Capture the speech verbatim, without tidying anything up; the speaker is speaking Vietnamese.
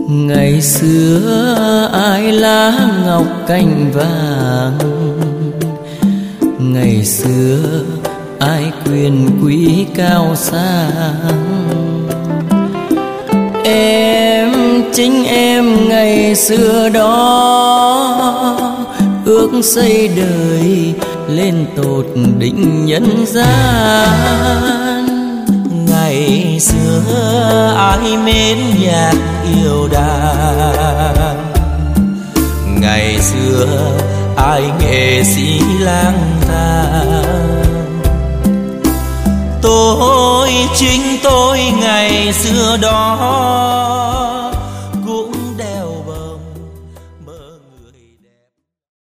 Ngày xưa ai lá ngọc cành vàng, ngày xưa ai quyền quý cao sang. Em chính em ngày xưa đó, ước xây đời lên tột đỉnh nhân gian. Ngày xưa ai mến nhạc yêu đàn, ngày xưa ai nghệ sĩ lang thang. Tôi chính tôi ngày xưa đó,